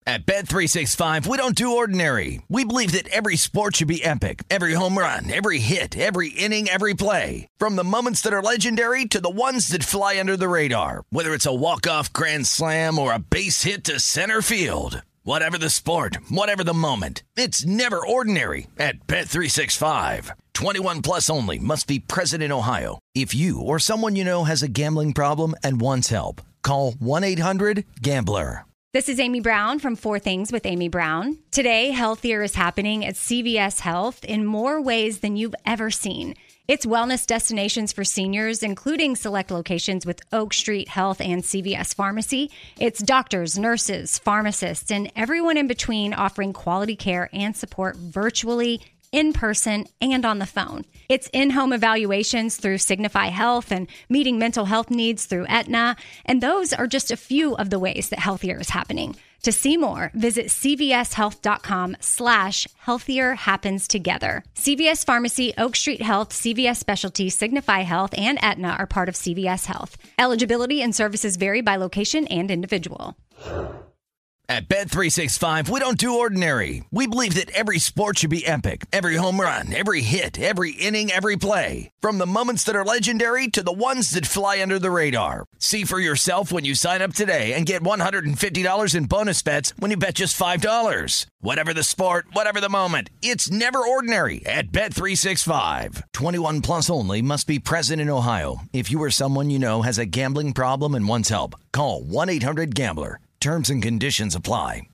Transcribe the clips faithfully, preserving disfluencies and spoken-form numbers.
At Bet three sixty-five, we don't do ordinary. We believe that every sport should be epic. Every home run, every hit, every inning, every play. From the moments that are legendary to the ones that fly under the radar. Whether it's a walk-off grand slam or a base hit to center field. Whatever the sport, whatever the moment. It's never ordinary at Bet three sixty-five. twenty-one plus only. Must be present in Ohio. If you or someone you know has a gambling problem and wants help, call one eight hundred gambler. This is Amy Brown from Four Things with Amy Brown. Today, healthier is happening at C V S Health in more ways than you've ever seen. It's wellness destinations for seniors, including select locations with Oak Street Health and C V S Pharmacy. It's doctors, nurses, pharmacists, and everyone in between offering quality care and support virtually, in person, and on the phone. It's in-home evaluations through Signify Health and meeting mental health needs through Aetna. And those are just a few of the ways that healthier is happening. To see more, visit cvshealth.com slash healthier happens together. C V S Pharmacy, Oak Street Health, C V S Specialty, Signify Health, and Aetna are part of C V S Health. Eligibility and services vary by location and individual. At Bet three sixty-five, we don't do ordinary. We believe that every sport should be epic. Every home run, every hit, every inning, every play. From the moments that are legendary to the ones that fly under the radar. See for yourself when you sign up today and get one hundred fifty dollars in bonus bets when you bet just five dollars. Whatever the sport, whatever the moment, it's never ordinary at Bet three sixty-five. twenty-one plus only. Must be present in Ohio. If you or someone you know has a gambling problem and wants help, call one eight hundred gambler. Terms and conditions apply.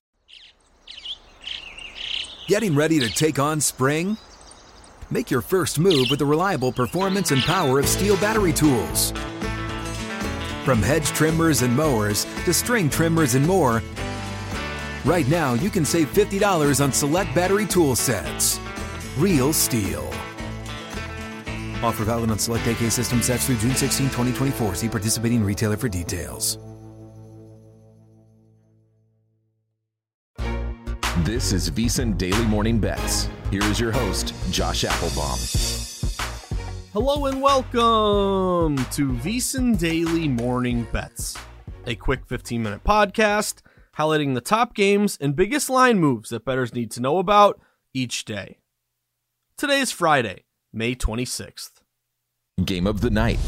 Getting ready to take on spring? Make your first move with the reliable performance and power of Steel battery tools. From hedge trimmers and mowers to string trimmers and more, right now you can save fifty dollars on select battery tool sets. Real Steel. Offer valid on select A K system sets through June sixteenth, twenty twenty-four. See participating retailer for details. This is VSiN Daily Morning Bets. Here is your host, Josh Applebaum. Hello and welcome to VSiN Daily Morning Bets, a quick fifteen-minute podcast highlighting the top games and biggest line moves that bettors need to know about each day. Today is Friday, May twenty-sixth. Game of the night.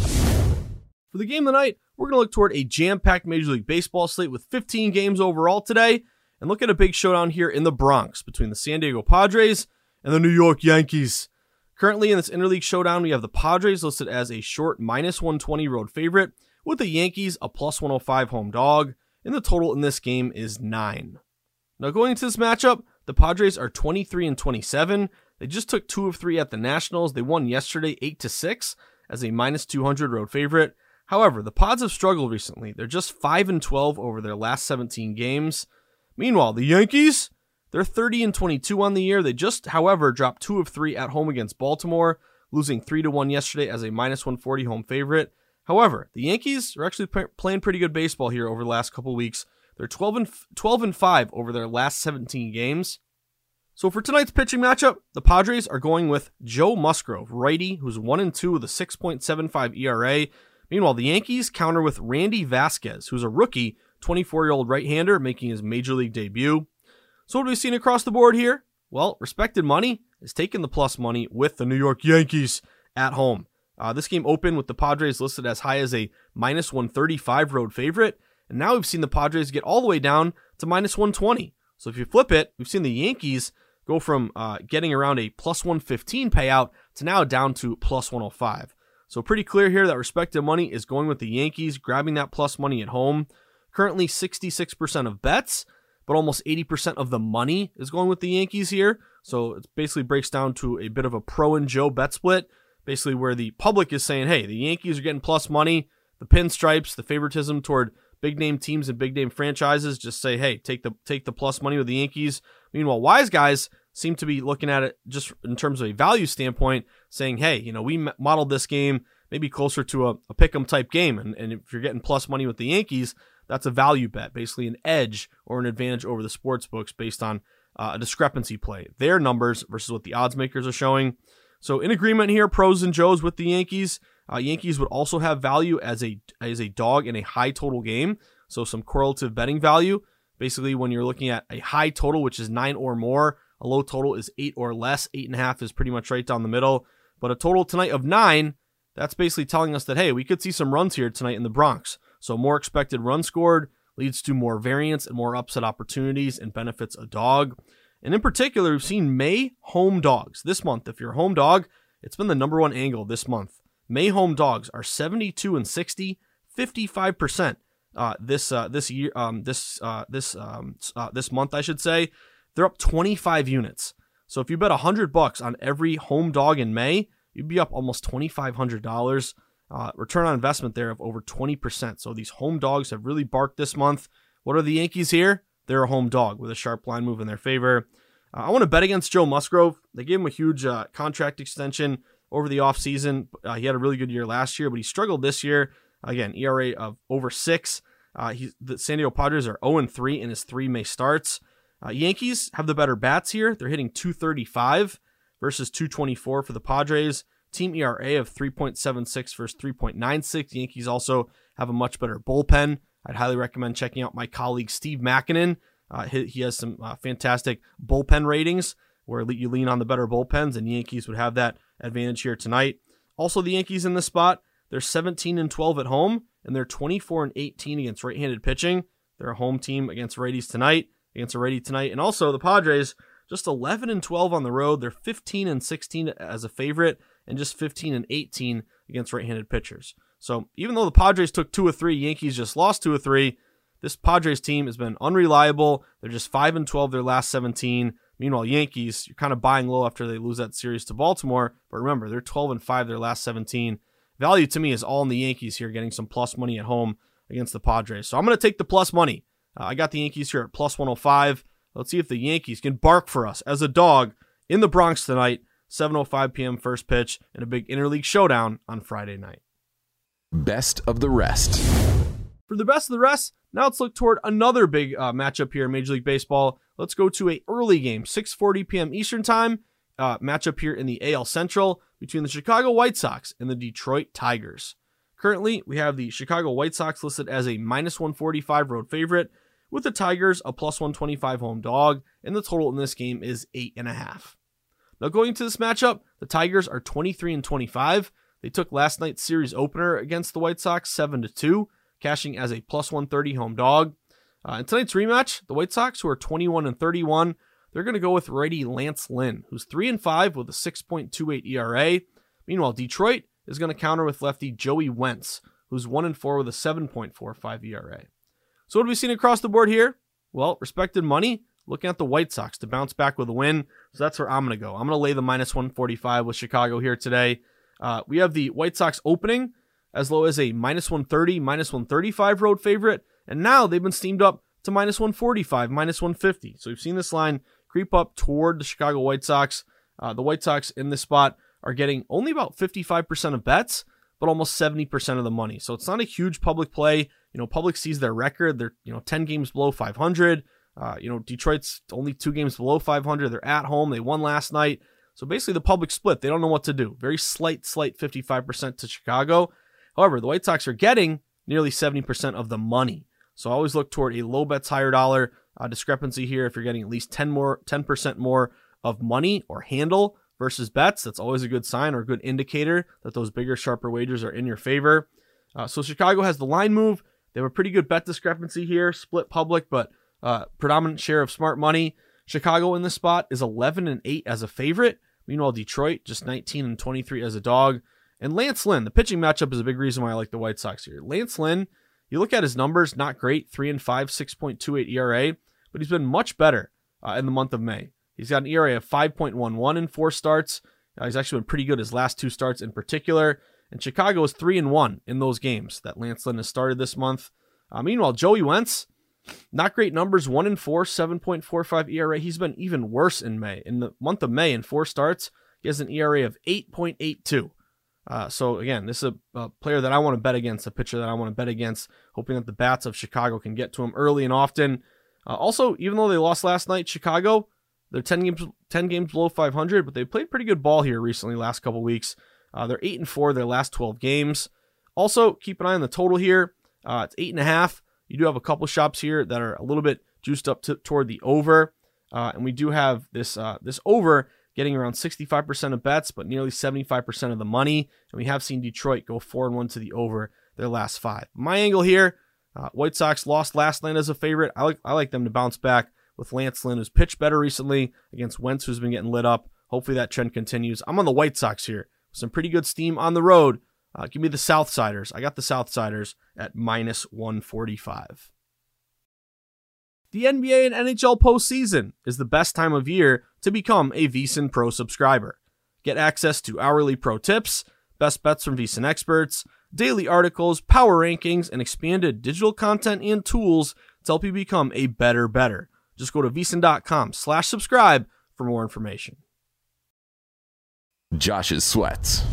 For the game of the night, we're going to look toward a jam-packed Major League Baseball slate with fifteen games overall today, and look at a big showdown here in the Bronx between the San Diego Padres and the New York Yankees. Currently in this interleague showdown, we have the Padres listed as a short minus one twenty road favorite, with the Yankees a plus one oh five home dog, and the total in this game is nine. Now going into this matchup, the Padres are twenty-three and twenty-seven. They just took two of three at the Nationals. They won yesterday eight to six as a minus two hundred road favorite. However, the Pods have struggled recently. They're just five and twelve over their last seventeen games. Meanwhile, the Yankees, they're thirty and twenty-two on the year. They just, however, dropped two of three at home against Baltimore, losing three to one yesterday as a minus one forty home favorite. However, the Yankees are actually p- playing pretty good baseball here over the last couple weeks. They're twelve and five over their last seventeen games. So for tonight's pitching matchup, the Padres are going with Joe Musgrove, righty, who's one and two with a six point seven five E R A. Meanwhile, the Yankees counter with Randy Vasquez, who's a rookie, twenty-four-year-old right-hander making his major league debut. So what have we seen across the board here? Well, respected money is taking the plus money with the New York Yankees at home. Uh, this game opened with the Padres listed as high as a minus one thirty-five road favorite, and now we've seen the Padres get all the way down to minus one twenty. So if you flip it, we've seen the Yankees go from uh, getting around a plus one fifteen payout to now down to plus one oh five. So pretty clear here that respected money is going with the Yankees, grabbing that plus money at home. Currently sixty-six percent of bets, but almost eighty percent of the money is going with the Yankees here. So it basically breaks down to a bit of a pro and Joe bet split, basically where the public is saying, hey, the Yankees are getting plus money. The pinstripes, the favoritism toward big name teams and big name franchises just say, hey, take the take the plus money with the Yankees. Meanwhile, wise guys seem to be looking at it just in terms of a value standpoint, saying, hey, you know, we modeled this game maybe closer to a, a pick'em type game. And, and if you're getting plus money with the Yankees, that's a value bet, basically an edge or an advantage over the sports books based on uh, a discrepancy play. Their numbers versus what the odds makers are showing. So in agreement here, pros and Joes with the Yankees. Uh, Yankees would also have value as a as a dog in a high total game. So some correlative betting value. Basically, when you're looking at a high total, which is nine or more, a low total is eight or less. Eight and a half is pretty much right down the middle. But a total tonight of nine, that's basically telling us that, hey, we could see some runs here tonight in the Bronx. So more expected runs scored leads to more variance and more upset opportunities and benefits a dog. And in particular, we've seen May home dogs this month. If you're a home dog, it's been the number one angle this month. May home dogs are seventy-two and sixty, fifty-five percent uh, this uh, this year um, this uh, this um, uh, this month, I should say. They're up twenty-five units. So if you bet one hundred bucks on every home dog in May, you'd be up almost twenty-five hundred dollars. Uh, return on investment there of over twenty percent. So these home dogs have really barked this month. What are the Yankees here? They're a home dog with a sharp line move in their favor. Uh, I want to bet against Joe Musgrove. They gave him a huge uh, contract extension over the offseason. Uh, he had a really good year last year, but he struggled this year. Again, E R A of over six. Uh, he, the San Diego Padres are oh and three in his three May starts. Uh, Yankees have the better bats here. They're hitting two thirty-five versus two twenty-four for the Padres. Team E R A of three point seven six versus three point nine six. Yankees also have a much better bullpen. I'd highly recommend checking out my colleague Steve Makinen. Uh, he, he has some uh, fantastic bullpen ratings where you lean on the better bullpens, and Yankees would have that advantage here tonight. Also, the Yankees in this spot, they're seventeen and twelve at home, and they're twenty-four and eighteen against right-handed pitching. They're a home team against righties tonight, against a righty tonight. And also, the Padres, just eleven and twelve on the road. They're fifteen and sixteen as a favorite, and just fifteen and eighteen against right-handed pitchers. So even though the Padres took two or three, Yankees just lost two or three, this Padres team has been unreliable. They're just five and twelve their last seventeen. Meanwhile, Yankees, you're kind of buying low after they lose that series to Baltimore. But remember, they're twelve and five their last seventeen. Value to me is all in the Yankees here, getting some plus money at home against the Padres. So I'm going to take the plus money. Uh, I got the Yankees here at plus one oh five. Let's see if the Yankees can bark for us as a dog in the Bronx tonight. seven oh five p.m. first pitch and a big interleague showdown on Friday night. Best of the rest. For the best of the rest, now let's look toward another big uh, matchup here in Major League Baseball. Let's go to a early game, six forty p.m. Eastern Time, uh, matchup here in the A L Central between the Chicago White Sox and the Detroit Tigers. Currently, we have the Chicago White Sox listed as a minus one forty-five road favorite, with the Tigers a plus one twenty-five home dog, and the total in this game is eight and a half. Now going into this matchup, the Tigers are twenty-three and twenty-five. They took last night's series opener against the White Sox seven to two, cashing as a plus one thirty home dog. Uh, in tonight's rematch, the White Sox, who are twenty-one and thirty-one, they're going to go with righty Lance Lynn, who's three and five with a six point two eight E R A. Meanwhile, Detroit is going to counter with lefty Joey Wentz, who's one and four with a seven point four five E R A. So what have we seen across the board here? Well, respected money, looking at the White Sox to bounce back with a win. So that's where I'm going to go. I'm going to lay the minus one forty-five with Chicago here today. Uh, we have the White Sox opening as low as a minus one thirty, minus one thirty-five road favorite. And now they've been steamed up to minus one forty-five, minus one fifty. So we've seen this line creep up toward the Chicago White Sox. Uh, the White Sox in this spot are getting only about fifty-five percent of bets, but almost seventy percent of the money. So it's not a huge public play. You know, public sees their record. They're, you know, ten games below five hundred. Uh, you know, Detroit's only two games below five hundred. They're at home. They won last night. So basically the public split. They don't know what to do. Very slight, slight fifty-five percent to Chicago. However, the White Sox are getting nearly seventy percent of the money. So I always look toward a low bets, higher dollar uh, discrepancy here. If you're getting at least ten more, ten percent more of money or handle versus bets, that's always a good sign or a good indicator that those bigger, sharper wagers are in your favor. Uh, so Chicago has the line move. They have a pretty good bet discrepancy here, split public, but uh, predominant share of smart money. Chicago in this spot is eleven and eight as a favorite. Meanwhile, Detroit just nineteen and twenty-three as a dog. And Lance Lynn, the pitching matchup is a big reason why I like the White Sox here. Lance Lynn, you look at his numbers, not great, three and five, six point two eight E R A, but he's been much better uh, in the month of May. He's got an E R A of five point one one in four starts. Uh, he's actually been pretty good his last two starts in particular. And Chicago is three and one in those games that Lance Lynn has started this month. Uh, meanwhile, Joey Wentz, not great numbers, one and four, seven point four five E R A. He's been even worse in May. In the month of May, in four starts, he has an E R A of eight point eight two. Uh, so again, this is a, a player that I want to bet against, a pitcher that I want to bet against, hoping that the bats of Chicago can get to him early and often. Uh, also, even though they lost last night, Chicago, they're ten games, ten games below five hundred, but they played pretty good ball here recently, last couple weeks. Uh, they're eight and four their last twelve games. Also, keep an eye on the total here. Uh, it's eight and a half. You do have a couple shops here that are a little bit juiced up to, toward the over. Uh, and we do have this uh, this over getting around sixty-five percent of bets, but nearly seventy-five percent of the money. And we have seen Detroit go four and one to the over their last five. My angle here, uh, White Sox lost last night as a favorite. I like I like them to bounce back with Lance Lynn, who's pitched better recently against Wentz, who's been getting lit up. Hopefully that trend continues. I'm on the White Sox here. Some pretty good steam on the road. Uh, give me the Southsiders. I got the Southsiders at minus one forty-five. The N B A and N H L postseason is the best time of year to become a VSiN Pro subscriber. Get access to hourly pro tips, best bets from VSiN experts, daily articles, power rankings, and expanded digital content and tools to help you become a better better. Just go to VSiN.com slash subscribe for more information. Josh's sweats.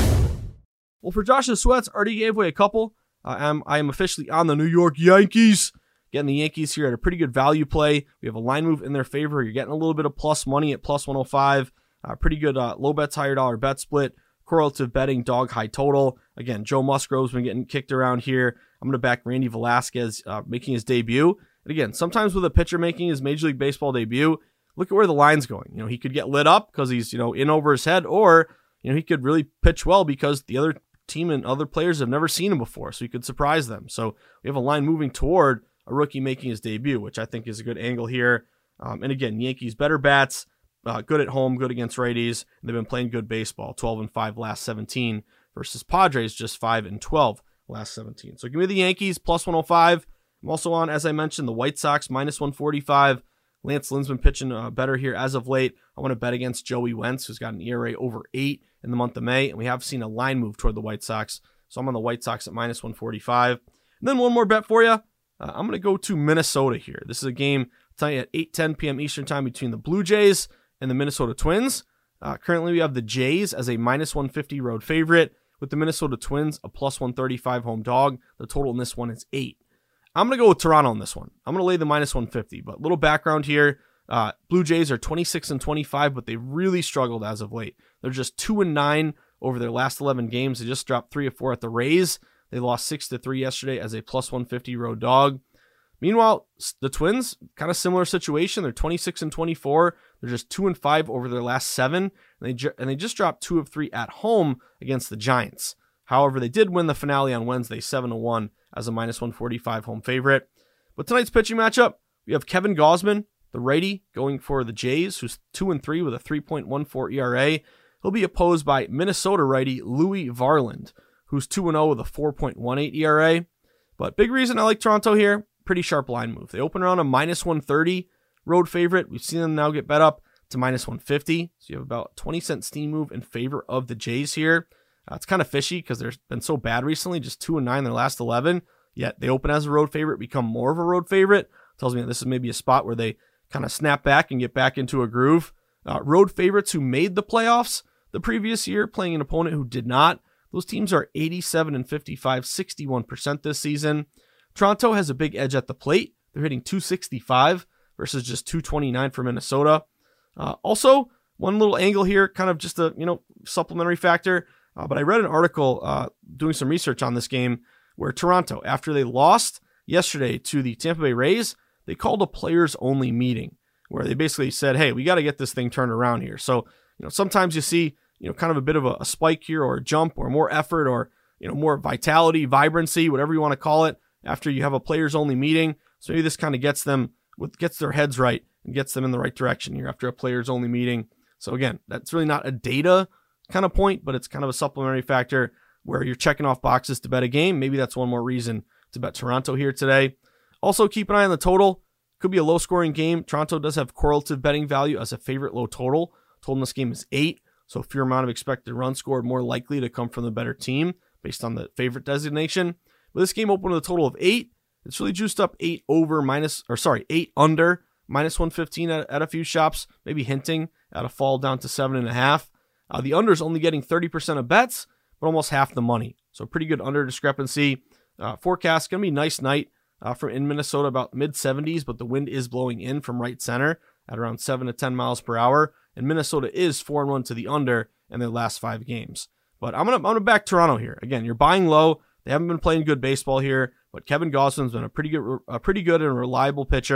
Well, for Josh's sweats, already gave away a couple. Uh, I'm, I am officially on the New York Yankees. Getting the Yankees here at a pretty good value play. We have a line move in their favor. You're getting a little bit of plus money at plus one oh five. Uh, pretty good uh, low bets, higher dollar bet split. Correlative betting, dog high total. Again, Joe Musgrove's been getting kicked around here. I'm going to back Randy Velasquez uh, making his debut. And again, sometimes with a pitcher making his Major League Baseball debut, look at where the line's going. You know, he could get lit up because he's, you know, in over his head, or, you know, he could really pitch well because the other team and other players have never seen him before, so he could surprise them. So we have a line moving toward a rookie making his debut, which I think is a good angle here. Um, and again, Yankees better bats, uh, good at home, good against righties. And they've been playing good baseball, twelve and five last seventeen versus Padres just five and twelve last seventeen. So give me the Yankees plus one oh five. I'm also on, as I mentioned, the White Sox minus one forty-five. Lance Lynn's been pitching uh, better here as of late. I want to bet against Joey Wentz, who's got an E R A over eight in the month of May. And we have seen a line move toward the White Sox. So I'm on the White Sox at minus one forty-five. And then one more bet for you. Uh, I'm going to go to Minnesota here. This is a game tonight at eight ten p.m. Eastern time between the Blue Jays and the Minnesota Twins. Uh, currently, we have the Jays as a minus one fifty road favorite, with the Minnesota Twins a plus one thirty-five home dog. The total in this one is eight. I'm going to go with Toronto on this one. I'm going to lay the minus one fifty, but little background here. Uh, Blue Jays are twenty-six and twenty-five, but they really struggled as of late. They're just two and nine over their last eleven games. They just dropped three or four at the Rays. They lost six to three yesterday as a plus one fifty road dog. Meanwhile, the Twins, kind of similar situation. They're twenty-six and twenty-four. They're just two and five over their last seven. And they, ju- and they just dropped two of three at home against the Giants. However, they did win the finale on Wednesday, seven to one as a minus one forty-five home favorite. But tonight's pitching matchup, we have Kevin Gausman, the righty, going for the Jays, who's two and three with a three point one four E R A. He'll be opposed by Minnesota righty Louis Varland, who's two and oh with a four point one eight E R A. But big reason I like Toronto here, pretty sharp line move. They open around a minus one thirty road favorite. We've seen them now get bet up to minus one fifty. So you have about a twenty cent steam move in favor of the Jays here. Uh, it's kind of fishy because they've been so bad recently, just two and nine their last eleven. Yet they open as a road favorite, become more of a road favorite. Tells me that this is maybe a spot where they kind of snap back and get back into a groove. Uh, road favorites who made the playoffs the previous year, playing an opponent who did not. Those teams are eighty-seven and fifty-five, sixty-one percent this season. Toronto has a big edge at the plate. They're hitting two sixty-five versus just two twenty-nine for Minnesota. Uh, also, one little angle here, kind of just a you know supplementary factor. Uh, but I read an article uh, doing some research on this game where Toronto, after they lost yesterday to the Tampa Bay Rays, they called a players-only meeting where they basically said, hey, we got to get this thing turned around here. So, you know, sometimes you see, you know, kind of a bit of a, a spike here or a jump or more effort or, you know, more vitality, vibrancy, whatever you want to call it, after you have a players-only meeting. So maybe this kind of gets them, with gets their heads right and gets them in the right direction here after a players-only meeting. So again, that's really not a data kind of point, but it's kind of a supplementary factor where you're checking off boxes to bet a game. Maybe that's one more reason to bet Toronto here today. Also, keep an eye on the total. Could be a low-scoring game. Toronto does have correlative betting value as a favorite low total. Total in this game is eight, so a fewer amount of expected runs scored, more likely to come from the better team based on the favorite designation. But this game opened with a total of eight. It's really juiced up eight over minus, or sorry, eight under minus one fifteen at, at a few shops, maybe hinting at a fall down to seven and a half. Uh, the under is only getting thirty percent of bets, but almost half the money. So pretty good under discrepancy. Uh, forecast, going to be a nice night uh, from in Minnesota, about mid seventies, but the wind is blowing in from right center at around seven to ten miles per hour. And Minnesota is four and one to the under in their last five games. But I'm going to I'm gonna back Toronto here. Again, you're buying low. They haven't been playing good baseball here, but Kevin Gausman's been a pretty good, a pretty good and reliable pitcher.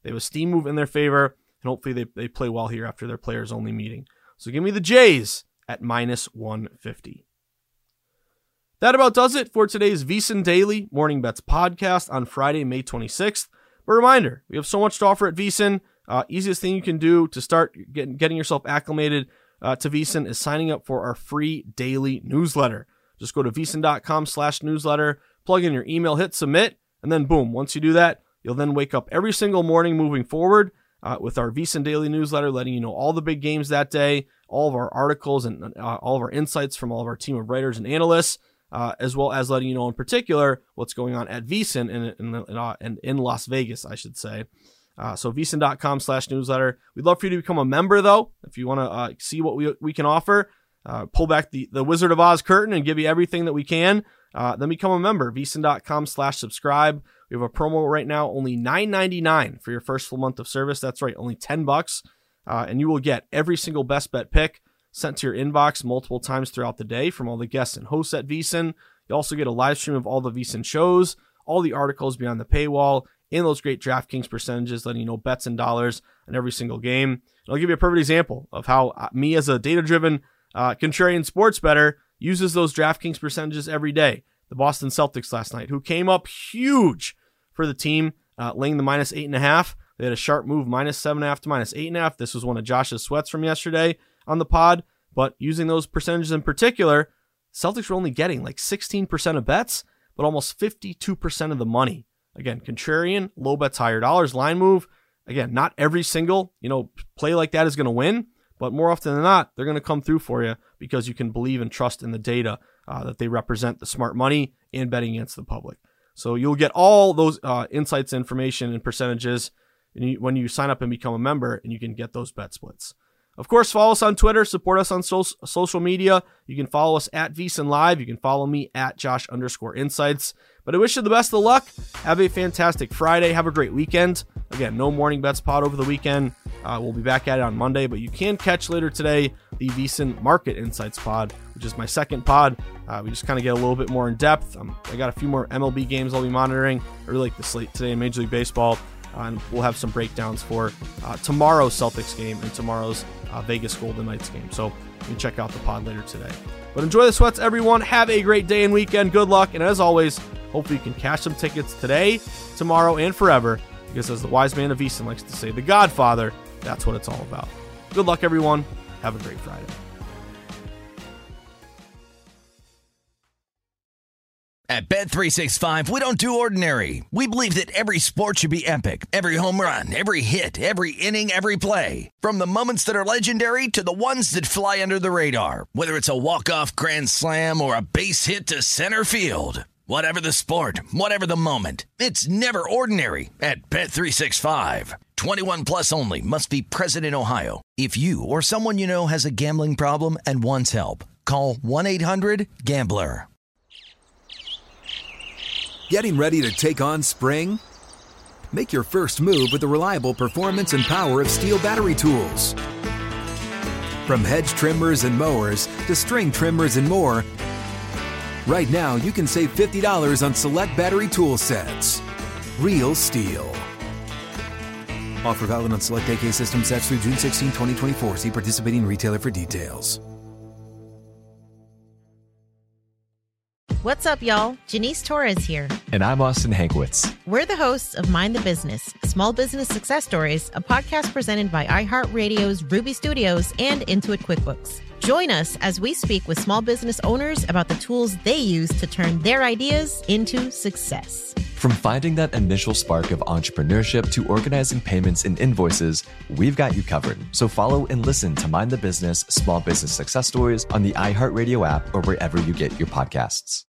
They have a steam move in their favor, and hopefully they, they play well here after their players-only meeting. So give me the Jays at minus one fifty. That about does it for today's VSiN Daily Morning Bets podcast on Friday, May twenty-sixth. But a reminder, we have so much to offer at VSiN. Uh, easiest thing you can do to start getting, getting yourself acclimated uh, to VSiN is signing up for our free daily newsletter. Just go to VSiN.com slash newsletter, plug in your email, hit submit, and then boom, once you do that, you'll then wake up every single morning moving forward uh, with our VSiN Daily newsletter, letting you know all the big games that day, all of our articles and uh, all of our insights from all of our team of writers and analysts, uh, as well as letting you know in particular what's going on at VSiN in, in, in, uh, in, in Las Vegas, I should say. Uh, so VSiN.com slash newsletter. We'd love for you to become a member, though, if you want to uh, see what we we can offer. Uh, pull back the, the Wizard of Oz curtain and give you everything that we can. Uh, then become a member. VSiN.com slash subscribe. We have a promo right now, only nine ninety-nine for your first full month of service. That's right, only ten bucks. Uh, and you will get every single best bet pick sent to your inbox multiple times throughout the day from all the guests and hosts at VSiN. You also get a live stream of all the VSiN shows, all the articles beyond the paywall, and those great DraftKings percentages, letting you know bets and dollars on every single game. And I'll give you a perfect example of how me as a data-driven uh, contrarian sports bettor uses those DraftKings percentages every day. The Boston Celtics last night, who came up huge for the team, uh, laying the minus eight and a half. They had a sharp move, minus seven and a half to minus eight and a half. This was one of Josh's sweats from yesterday on the pod, but using those percentages in particular, Celtics were only getting like sixteen percent of bets, but almost fifty-two percent of the money. Again, contrarian, low bets, higher dollars, line move. Again, not every single, you know, play like that is going to win, but more often than not, they're going to come through for you because you can believe and trust in the data uh, that they represent the smart money and betting against the public. So you'll get all those uh, insights, information, and percentages when you sign up and become a member, and you can get those bet splits. Of course, follow us on Twitter, support us on so- social media. You can follow us at VSiN Live. You can follow me at Josh underscore Insights. But I wish you the best of luck. Have a fantastic Friday. Have a great weekend. Again, no morning bets pod over the weekend. Uh, we'll be back at it on Monday, but you can catch later today the VSiN Market Insights pod, which is my second pod. Uh, we just kind of get a little bit more in depth. Um, I got a few more M L B games I'll be monitoring. I really like the slate today in Major League Baseball. Uh, and we'll have some breakdowns for uh, tomorrow's Celtics game and tomorrow's uh, Vegas Golden Knights game. So you can check out the pod later today. But enjoy the sweats, everyone. Have a great day and weekend. Good luck. And as always, hopefully you can cash some tickets today, tomorrow, and forever. Because as the wise man of VSiN likes to say, the Godfather, that's what it's all about. Good luck, everyone. Have a great Friday. At Bet three sixty-five, we don't do ordinary. We believe that every sport should be epic. Every home run, every hit, every inning, every play. From the moments that are legendary to the ones that fly under the radar. Whether it's a walk-off grand slam or a base hit to center field. Whatever the sport, whatever the moment. It's never ordinary at Bet three sixty-five. twenty-one plus only. Must be present in Ohio. If you or someone you know has a gambling problem and wants help, call one eight hundred gambler. Getting ready to take on spring? Make your first move with the reliable performance and power of Steel battery tools. From hedge trimmers and mowers to string trimmers and more, right now you can save fifty dollars on select battery tool sets. Real Steel. Offer valid on select A K system sets through June sixteenth, twenty twenty-four. See participating retailer for details. What's up, y'all? Janice Torres here. And I'm Austin Hankwitz. We're the hosts of Mind the Business, Small Business Success Stories, a podcast presented by iHeartRadio's Ruby Studios and Intuit QuickBooks. Join us as we speak with small business owners about the tools they use to turn their ideas into success. From finding that initial spark of entrepreneurship to organizing payments and invoices, we've got you covered. So follow and listen to Mind the Business, Small Business Success Stories on the iHeartRadio app or wherever you get your podcasts.